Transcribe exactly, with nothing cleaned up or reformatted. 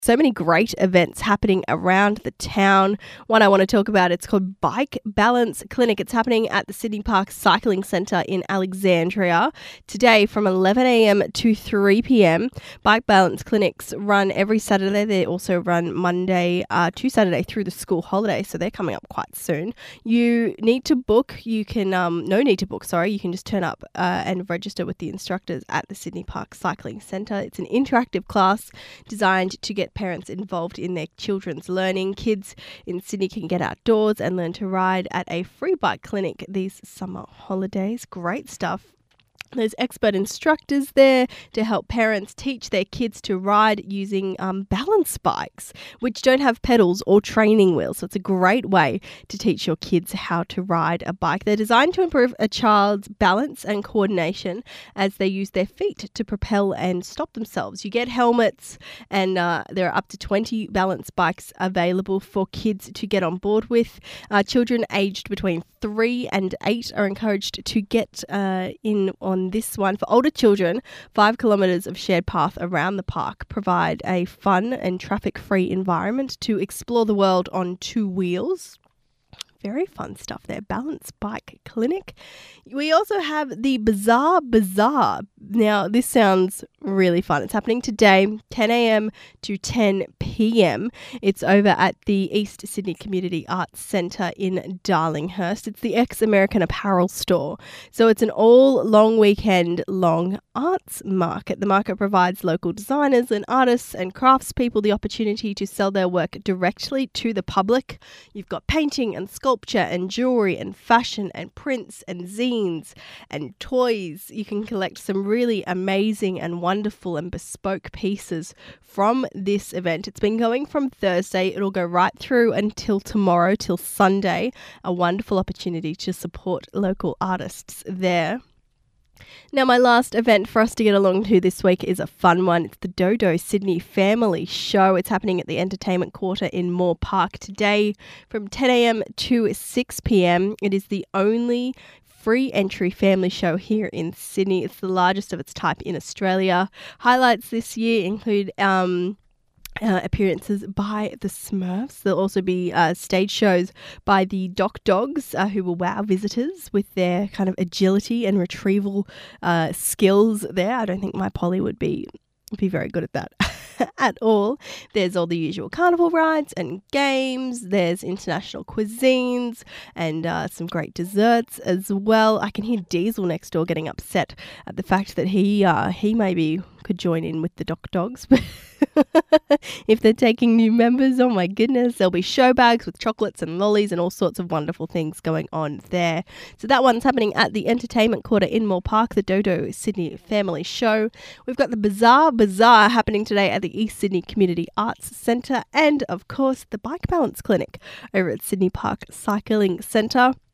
So many great events happening around the town. One I want to talk about, it's called Bike Balance Clinic. It's happening at the Sydney Park Cycling Centre in Alexandria today from eleven a.m. to three p.m. Bike Balance Clinics run every Saturday. They also run Monday uh, to Saturday through the school holiday, so they're coming up quite soon. You need to book. You can, um, no need to book, sorry. You can just turn up uh, and register with the instructors at the Sydney Park Cycling Centre. It's an interactive class designed to get parents involved in their children's learning. Kids in Sydney can get outdoors and learn to ride at a free bike clinic these summer holidays. Great stuff. There's expert instructors there to help parents teach their kids to ride using um, balance bikes, which don't have pedals or training wheels. So it's a great way to teach your kids how to ride a bike. They're designed to improve a child's balance and coordination as they use their feet to propel and stop themselves. You get helmets, and uh, there are up to twenty balance bikes available for kids to get on board with. Uh, children aged between three and eight are encouraged to get uh, in on this one. For older children, five kilometres of shared path around the park provide a fun and traffic-free environment to explore the world on two wheels. Very fun stuff there. Balance Bike Clinic. We also have the Bazaar Bazaar. Now, this sounds really fun. It's happening today, ten a.m. to ten p.m. It's over at the East Sydney Community Arts Centre in Darlinghurst. It's the ex-American Apparel store. So it's an all long weekend long arts market. The market provides local designers and artists and craftspeople the opportunity to sell their work directly to the public. You've got painting and sculpture Sculpture and jewelry and fashion and prints and zines and toys. You can collect some really amazing and wonderful and bespoke pieces from this event. It's been going from Thursday. It'll go right through until tomorrow, till Sunday. A wonderful opportunity to support local artists there. Now, my last event for us to get along to this week is a fun one. It's the Dodo Sydney Family Show. It's happening at the Entertainment Quarter in Moore Park today from ten a.m. to six p.m. It is the only free entry family show here in Sydney. It's the largest of its type in Australia. Highlights this year include um, Uh, appearances by the Smurfs. There'll also be uh, stage shows by the Doc Dogs, uh, who will wow visitors with their kind of agility and retrieval uh, skills there. I don't think my Polly would be be very good at that at all. There's all the usual carnival rides and games. There's international cuisines and uh, some great desserts as well. I can hear Diesel next door getting upset at the fact that he uh, he maybe could join in with the Doc Dogs, but if they're taking new members, oh my goodness, there'll be show bags with chocolates and lollies and all sorts of wonderful things going on there. So that one's happening at the Entertainment Quarter in Moore Park, the Dodo Sydney Family Show. We've got the Bazaar Bazaar happening today at the East Sydney Community Arts Centre, and of course the Bike Balance Clinic over at Sydney Park Cycling Centre.